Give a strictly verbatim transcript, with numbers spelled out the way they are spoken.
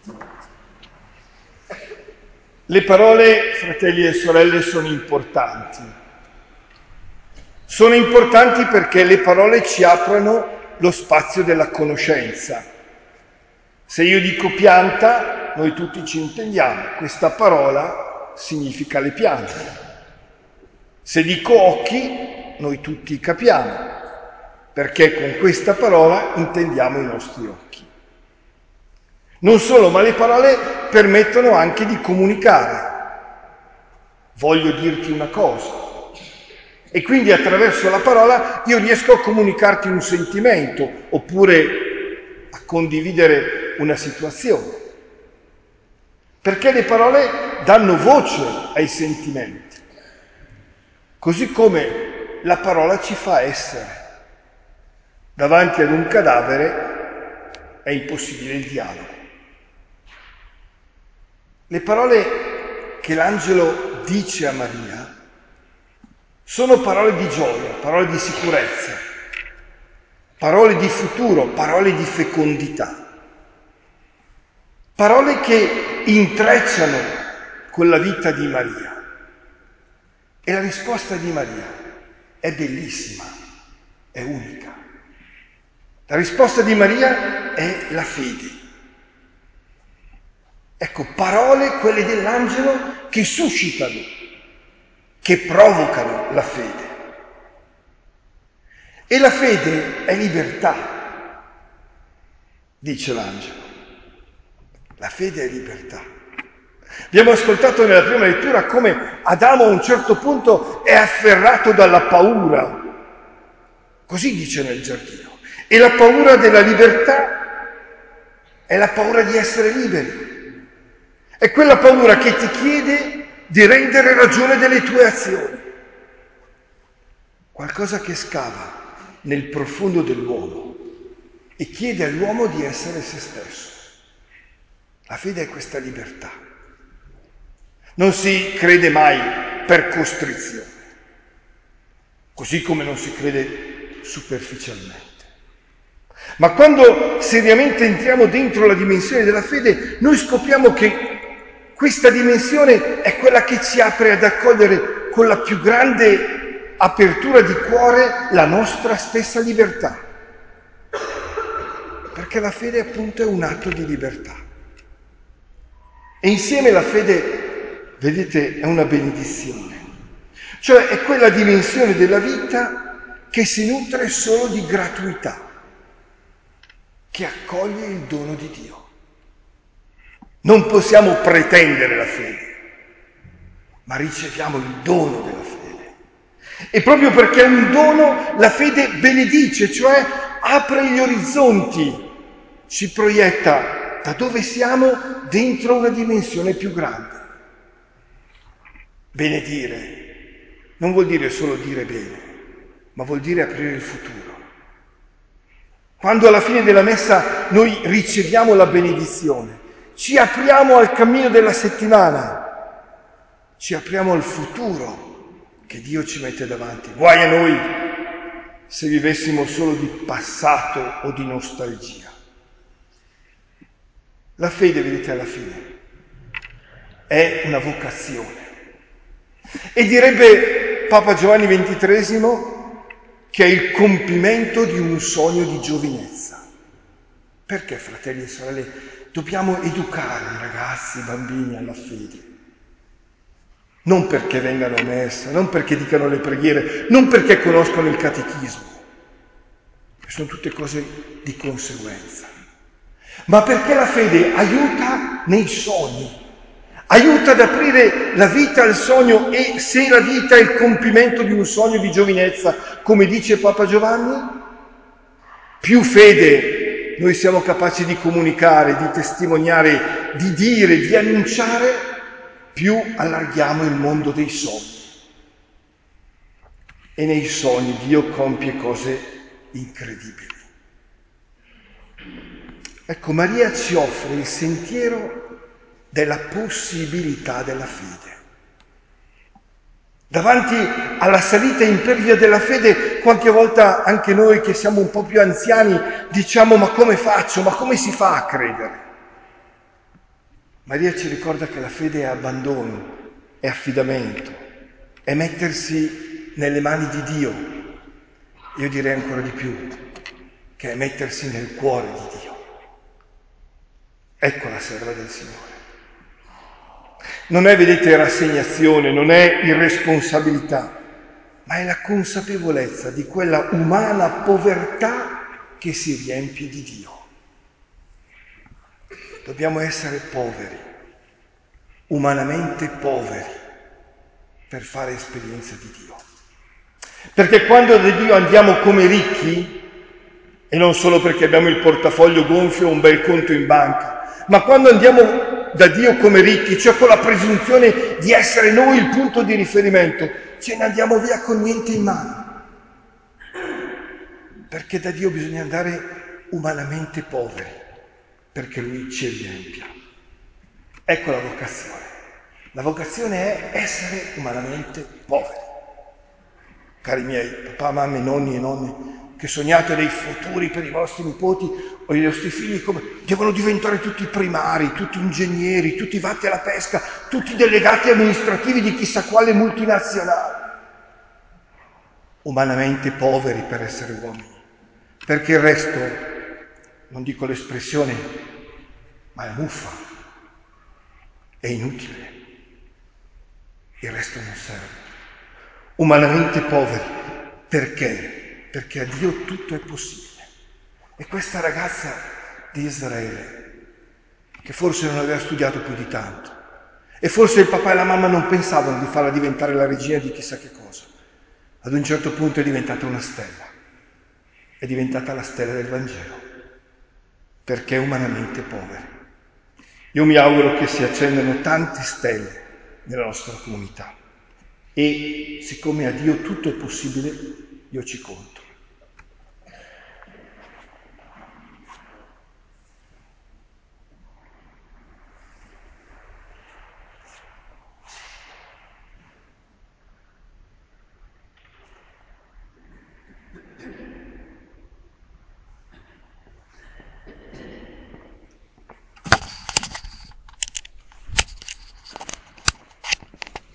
Le parole, fratelli e sorelle, sono importanti. Sono importanti perché le parole ci aprono lo spazio della conoscenza. Se io dico pianta, noi tutti ci intendiamo. Questa parola significa le piante. Se dico occhi, noi tutti capiamo, perché con questa parola intendiamo i nostri occhi. Non solo, ma le parole permettono anche di comunicare. Voglio dirti una cosa. E quindi attraverso la parola io riesco a comunicarti un sentimento, oppure a condividere una situazione. Perché le parole danno voce ai sentimenti. Così come la parola ci fa essere. Davanti ad un cadavere è impossibile il dialogo. Le parole che l'angelo dice a Maria sono parole di gioia, parole di sicurezza, parole di futuro, parole di fecondità, parole che intrecciano con la vita di Maria. E la risposta di Maria è bellissima, è unica. La risposta di Maria è la fede. Ecco, parole, quelle dell'angelo, che suscitano, che provocano la fede. E la fede è libertà, dice l'angelo. La fede è libertà. Abbiamo ascoltato nella prima lettura come Adamo a un certo punto è afferrato dalla paura. Così dice nel giardino. E la paura della libertà è la paura di essere liberi. È quella paura che ti chiede di rendere ragione delle tue azioni. Qualcosa che scava nel profondo dell'uomo e chiede all'uomo di essere se stesso. La fede è questa libertà. Non si crede mai per costrizione, così come non si crede superficialmente. Ma quando seriamente entriamo dentro la dimensione della fede, noi scopriamo che questa dimensione è quella che ci apre ad accogliere con la più grande apertura di cuore la nostra stessa libertà. Perché la fede appunto è un atto di libertà. E insieme la fede, vedete, è una benedizione. Cioè è quella dimensione della vita che si nutre solo di gratuità, che accoglie il dono di Dio. Non possiamo pretendere la fede, ma riceviamo il dono della fede. E proprio perché è un dono, la fede benedice, cioè apre gli orizzonti, ci proietta da dove siamo dentro una dimensione più grande. Benedire non vuol dire solo dire bene, ma vuol dire aprire il futuro. Quando alla fine della messa noi riceviamo la benedizione, ci apriamo al cammino della settimana, ci apriamo al futuro che Dio ci mette davanti. Guai a noi se vivessimo solo di passato o di nostalgia. La fede, vedete, alla fine è una vocazione. E direbbe Papa Giovanni ventitreesimo che è il compimento di un sogno di giovinezza. Perché, fratelli e sorelle, dobbiamo educare i ragazzi, i bambini alla fede? Non perché vengano a messa, non perché dicano le preghiere, non perché conoscano il catechismo, che sono tutte cose di conseguenza, ma perché la fede aiuta nei sogni, aiuta ad aprire la vita al sogno. E se la vita è il compimento di un sogno di giovinezza, come dice Papa Giovanni, più fede noi siamo capaci di comunicare, di testimoniare, di dire, di annunciare, più allarghiamo il mondo dei sogni. E nei sogni Dio compie cose incredibili. Ecco, Maria ci offre il sentiero della possibilità della fede. Davanti alla salita impervia della fede, qualche volta anche noi che siamo un po' più anziani diciamo: ma come faccio? Ma come si fa a credere? Maria ci ricorda che la fede è abbandono, è affidamento, è mettersi nelle mani di Dio. Io direi ancora di più, che è mettersi nel cuore di Dio. Ecco la serva del Signore. Non è, vedete, rassegnazione, non è irresponsabilità, ma è la consapevolezza di quella umana povertà che si riempie di Dio. Dobbiamo essere poveri, umanamente poveri, per fare esperienza di Dio. Perché quando da Dio andiamo come ricchi, e non solo perché abbiamo il portafoglio gonfio o un bel conto in banca, ma quando andiamo da Dio come ricchi, cioè con la presunzione di essere noi il punto di riferimento, ce ne andiamo via con niente in mano. Perché da Dio bisogna andare umanamente poveri, perché Lui ci riempia. Ecco la vocazione. La vocazione è essere umanamente poveri. Cari miei papà, mamme, nonni e nonne, che sognate dei futuri per i vostri nipoti o i vostri figli come devono diventare tutti primari, tutti ingegneri, tutti vatti alla pesca, tutti delegati amministrativi di chissà quale multinazionale. Umanamente poveri per essere uomini, perché il resto, non dico l'espressione, ma è muffa, è inutile, il resto non serve. Umanamente poveri, perché? Perché a Dio tutto è possibile. E questa ragazza di Israele, che forse non aveva studiato più di tanto, e forse il papà e la mamma non pensavano di farla diventare la regina di chissà che cosa, ad un certo punto è diventata una stella, è diventata la stella del Vangelo, perché è umanamente poveri. Io mi auguro che si accendano tante stelle nella nostra comunità e siccome a Dio tutto è possibile, io ci conto.